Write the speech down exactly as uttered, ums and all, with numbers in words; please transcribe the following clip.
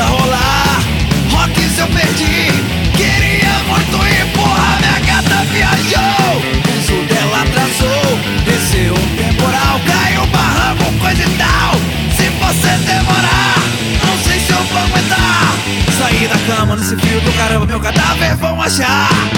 rolar. Rock se eu perdi, queria muito ir, porra, minha gata viajou. O uso dela atrasou, desceu um temporal, caiu um barranco, coisa e tal. Se você demorar, não sei se eu vou aguentar. Sair da cama nesse frio do caramba, meu cadáver vão achar.